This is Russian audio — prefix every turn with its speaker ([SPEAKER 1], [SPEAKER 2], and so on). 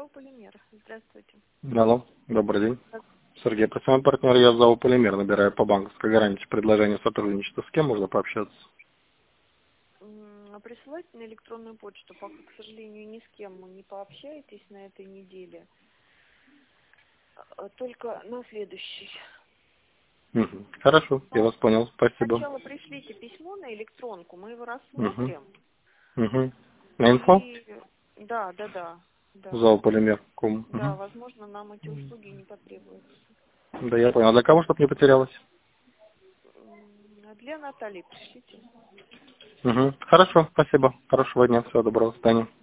[SPEAKER 1] Зоополимер. Здравствуйте.
[SPEAKER 2] Алло, добрый день. Сергей, представляю партнер, я Зоополимер, набираю по банковской гарантии предложение сотрудничества. С кем можно пообщаться?
[SPEAKER 1] Присылайте на электронную почту, пока, к сожалению, ни с кем не пообщаетесь на этой неделе, только на следующей.
[SPEAKER 2] Хорошо, я вас понял, спасибо.
[SPEAKER 1] Сначала пришлите письмо на электронку, мы его рассмотрим.
[SPEAKER 2] На инфо?
[SPEAKER 1] Да.
[SPEAKER 2] Зоополимер.ком.
[SPEAKER 1] Да, возможно, нам эти услуги не потребуются.
[SPEAKER 2] Да, я понял. А для кого, чтобы не потерялась?
[SPEAKER 1] Для Натальи пришлите.
[SPEAKER 2] Хорошо, спасибо. Хорошего дня, всего доброго, до свидания.